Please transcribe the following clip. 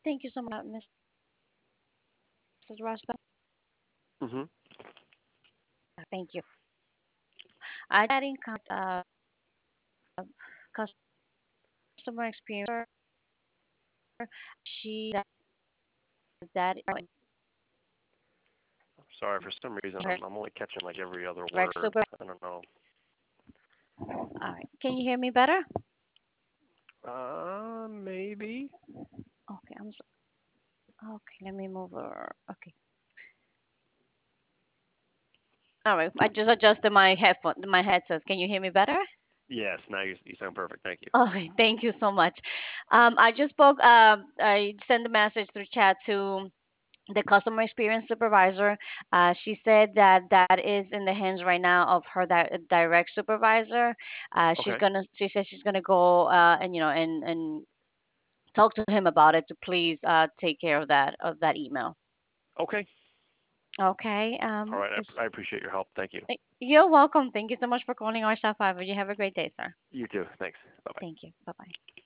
Thank you so much, Mrs. Rosbach. Hmm. Thank you. I had in customer experience. She that Sorry, for some reason her I'm only catching like every other direct word. super. I don't know. All right. Can you hear me better? Maybe. Okay. Okay. Let me move over. Okay. All right. I just adjusted my headsets. Can you hear me better? Yes. Now you sound perfect. Thank you. Okay. Thank you so much. I just spoke. I sent a message through chat to the customer experience supervisor. She said that that is in the hands right now of her direct supervisor. Okay. She says she's gonna go and and talk to him about it to please take care of that email. Okay. Okay. All right. I appreciate your help. Thank you. You're welcome. Thank you so much for calling our staff. You have a great day, sir. You too. Thanks. Bye bye. Thank you. Bye bye.